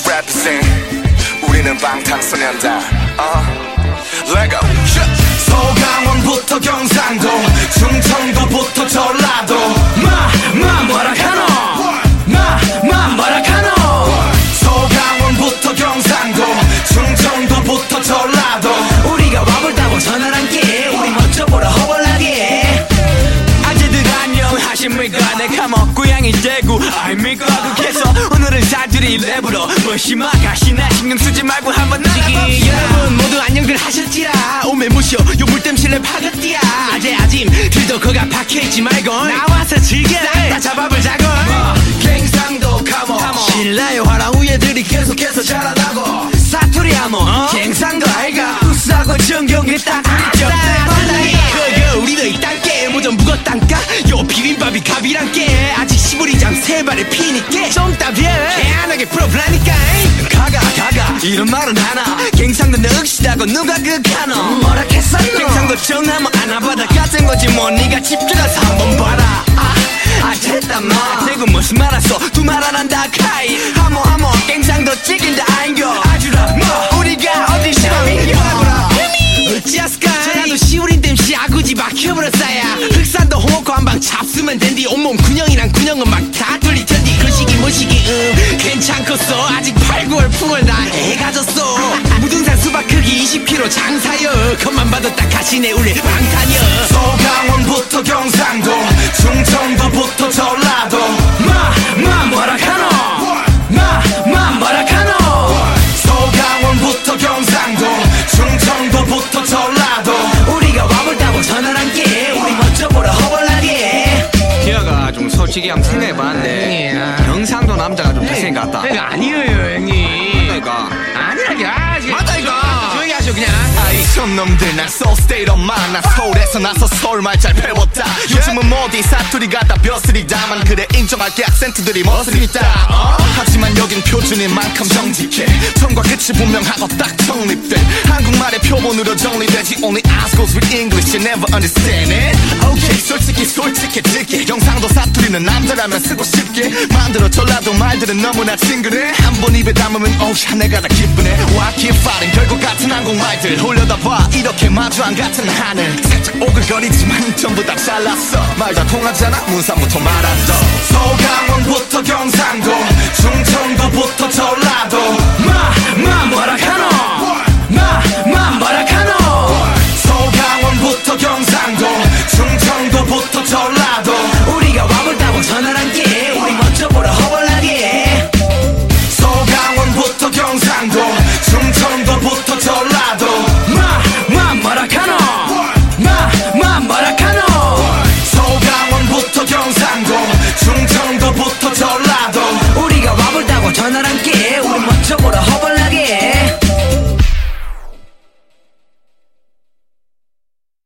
represent. 우리는 방탄소년단. Lego. 서강원부터 경상도, 충청도부터 전라도. 뭐라카노? 뭐라카노? 서강원부터 경상도, 충청도부터 전라도. 우리가 와볼다고 전화란게 우리 먼저 보러 허벌나게. 아재들 안녕하십니까. 내가 고향이 대구 아닙니까. 그래서 오늘은 사투리 랩으로 무심하가시나 신경 쓰지 말고 한번 나가봅시다. 여러분 모두 안녕들 하셨지라. 오메 무쇼 요 물땜실 랩 하겠디야. 아재 아짐 들도 거가 박혀있지 말고 나와서 즐겨 다 잡아보자고. 갱상도 카모, 신라의 화랑 우예들이 계속해서 자라나고. 사투리 하모 갱상도 아이가 우수하고 정경이 딱 우리죠. 그거 우리도 이 땅께 뭐 좀 묵었단까. 요 비빔밥이 갑이란께 아직 시부리장 세 발에 피니께 좀 따비해 개안하게 풀어보라니까. 가가 이런 말은 하나. 갱상도 늑시다고 누가 그카노. 뭐라 했었노. 갱상도 정하면 안아받아 같은 거지 뭐. 니가 집중해서 한번 봐라. 됐단 마. 대구 무슨 말 왔어 두 말 안 한다 카이. 하모 갱상도 찍긴다 아인겨. 아주라 뭐 우리가 어디 시험인겨. 어찌하스까. 전라도 시우린 땜시 아구지 막혀버렸어야. 흑산도 홍어코 한방 잡수면 된디. 온몸 군형이랑 군형은 막 다 뚫리던디. 그 시기 뭐시기 괜찮겠어. 아직 8, 9월 풍월 다 해가졌어. 무등산 수박 크기 20kg 장사여. 겉만 봐도 딱 가시네 우리 방탄여. 서강원부터 경상도, 충청도부터 전라도. 뭐라카노? 뭐라카노? 서강원부터 경상도, 충청도부터 전라도. 우리가 와볼다고 전화란게 우리 먼저 보러 허벌나게. 기아가 좀 솔직히 한번 생각해봤는데 경상도 남자가 좀 잘생긴 것 같다. 그러니까 아니에요 형님. 그러니까 아니라게. 맞다 이거. 조용히 하셔 그냥. 아이 촌놈들 난 soul state of mind. 난 서울에서 나서 서울말 잘 배웠다. 요즘은 모디 사투리가 다 벼슬이다만 그래 인정할게 악센트들이 멋있다. 하지만 여긴 표준인 만큼 정직해. 처음과 끝이 분명하고 딱 정립돼. 한국말의 표본으로 정리되지. Only eyes goes with English you never understand it. Okay 솔직해질게. 경상도 사투리는 남자라면 쓰고 싶게 만들어. 전라도 말들은 너무나 친근해. 한 번 입에 담으면 오야 내가 다 기쁘네. Why keep fighting. 결국 같은 한국말들 올려다 봐 이렇게 마주 안 같은 하늘. 살짝 오글거리지만 전부 다 잘났어. 말 다 통하잖아 문산부터 말한다. 서강원부터 경상도, 충청도부터 전라도. 뭐라카노? 뭐라카노? 서강원부터 경상도, 충청도부터 전라도. 우리가 와볼다고 전화란게 우리 먼저 보러 허벌나게. 서강원부터 경상도, 충청도부터 전라도. 뭐라카노? 뭐라카노? 서강원부터 경상도, 충청도부터 전라도. 우리가 와볼다고 전화란게 우리 먼저 보러 허벌나게.